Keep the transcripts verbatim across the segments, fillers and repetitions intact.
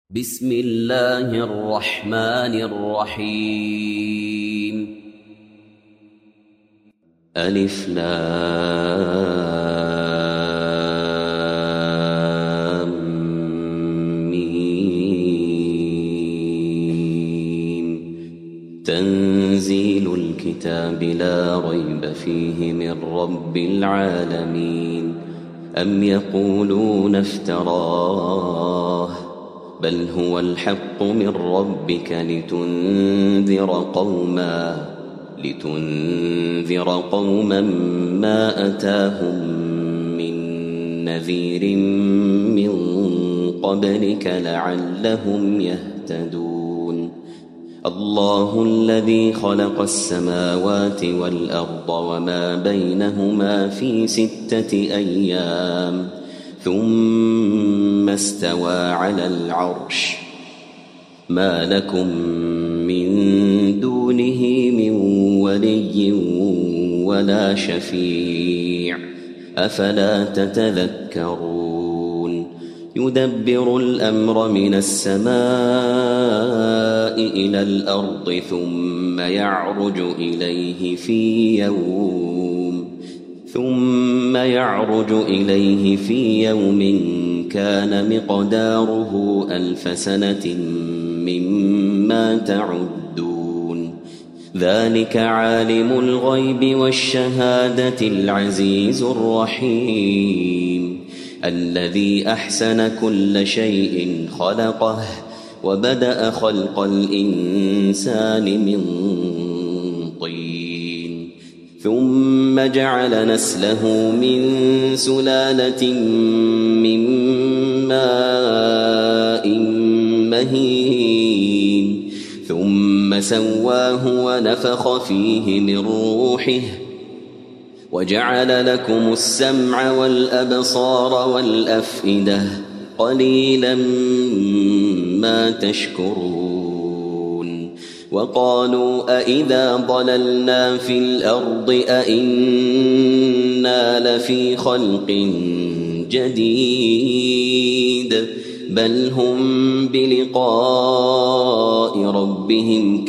بسم الله الرحمن الرحيم. ألف لام ميم. تنزيل الكتاب لا ريب فيه من رب العالمين. أم يقولون افتراه بل هو الحق من ربك لتنذر قوما لتنذر قوما ما أتاهم من نذير من قبلك لعلهم يهتدون. الله الذي خلق السماوات والأرض وما بينهما في ستة أيام ثم استوى على العرش. ما لكم من دونه من ولي ولا شفيع أفلا تتذكرون. يدبر الأمر من السماء إلى الأرض ثم يعرج إليه في يوم ثم يعرج إليه في يوم كان مقداره ألف سنة مما تعدون. ذلك عالم الغيب والشهادة العزيز الرحيم الذي أحسن كل شيء خلقه وبدأ خلق الإنسان من طين ثم جعل نسله من سلالة من ماء مهين ثم سواه ونفخ فيه من روحه وجعل لكم السمع والأبصار والأفئدة قليلا ما تشكرون. وقالوا أإذا ضللنا في الأرض أإنا لفي خلق جديد بل هم بلقاء ربهم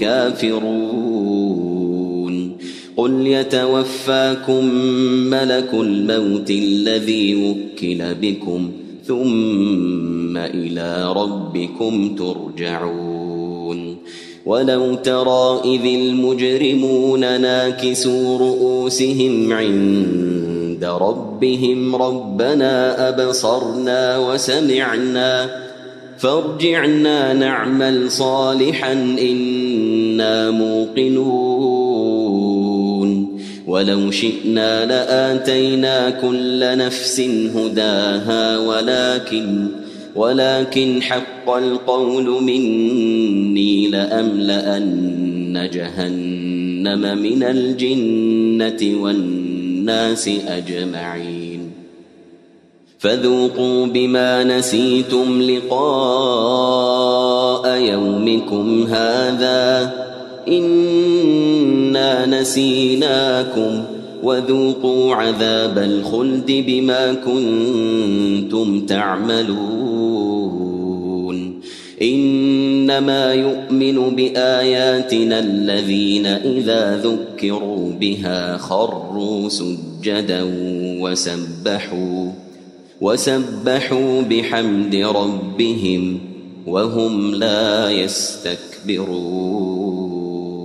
كافرون. قل يتوفاكم ملك الموت الذي وكل بكم ثم إلى ربكم ترجعون. ولو ترى إذ المجرمون ناكسوا رؤوسهم عند ربهم ربنا أبصرنا وسمعنا فارجعنا نعمل صالحا إنا موقنون. ولو شئنا لآتينا كل نفس هداها ولكن ولكن حق القول مني لأملأن جهنم من الجنة والناس أجمعين. فذوقوا بما نسيتم لقاء يومكم هذا إنا نسيناكم وذوقوا عذاب الخلد بما كنتم تعملون. إنما يؤمن بآياتنا الذين إذا ذكروا بها خروا سجدا وسبحوا وسبحوا بحمد ربهم وهم لا يستكبرون.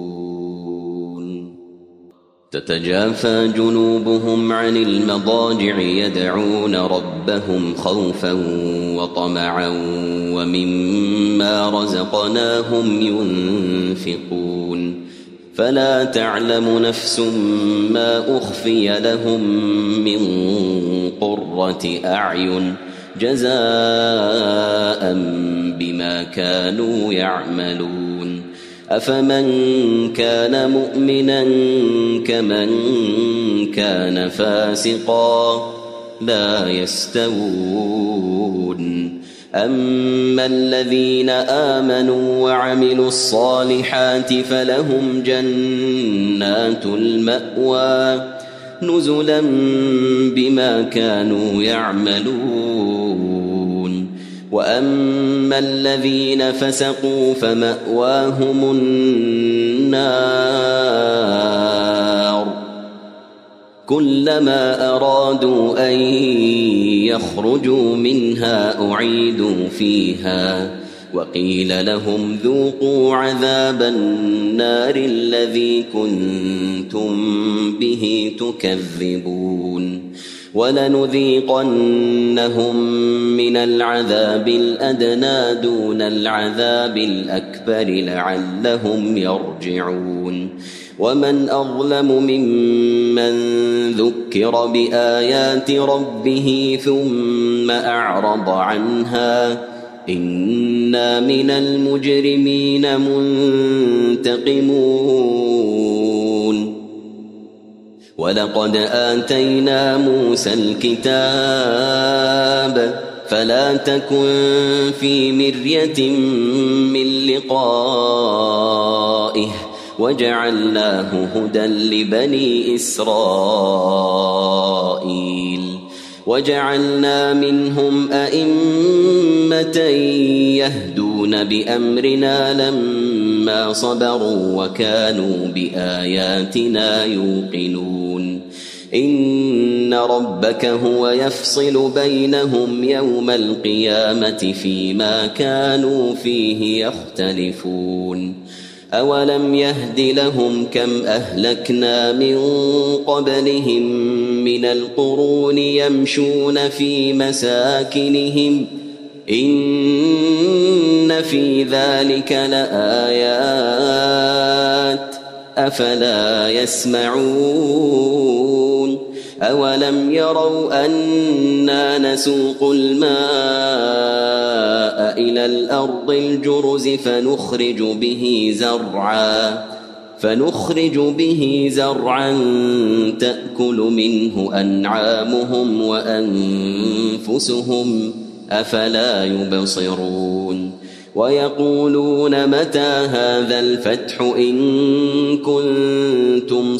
تتجافى جنوبهم عن المضاجع يدعون ربهم خوفا وطمعا ومما رزقناهم ينفقون. فلا تعلم نفس ما أخفي لهم من قرة أعين جزاء بما كانوا يعملون. أفمن كان مؤمنا كمن كان فاسقا لا يستوون. أما الذين آمنوا وعملوا الصالحات فلهم جنات المأوى نزلا بما كانوا يعملون. وأما الذين فسقوا فمأواهم النار كلما أرادوا أن يخرجوا منها أعيدوا فيها وقيل لهم ذوقوا عذاب النار الذي كنتم به تكذبون ولنذيقنهم من العذاب الأدنى دون العذاب الأكبر لعلهم يرجعون ومن أظلم ممن ذكر بآيات ربه ثم أعرض عنها إنا من المجرمين منتقمون ولقد آتينا موسى الكتاب فلا تكن في مرية من لقائه وجعلناه هدى لبني إسرائيل وجعلنا منهم أئمة يهدون بأمرنا لما صبروا وكانوا بآياتنا يوقنون إن ربك هو يفصل بينهم يوم القيامة فيما كانوا فيه يختلفون أولم يهد لهم كم أهلكنا من قبلهم من القرون يمشون في مساكنهم إن في ذلك لآيات أفلا يسمعون أولم يروا أنا نسوق الماء إلى الأرض الجرز فنخرج به زرعا فنخرج به زرعا تأكل منه أنعامهم وأنفسهم أفلا يبصرون ويقولون متى هذا الفتح إن كنتم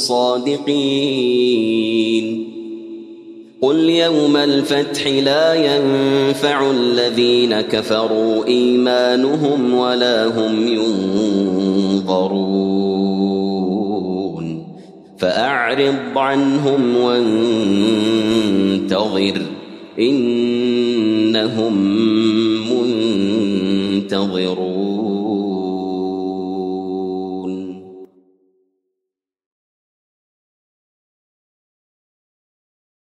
صادقين قل يوم الفتح لا ينفع الذين كفروا إيمانهم ولا هم ينظرون فأعرض عنهم وانتظر إنهم منتظرون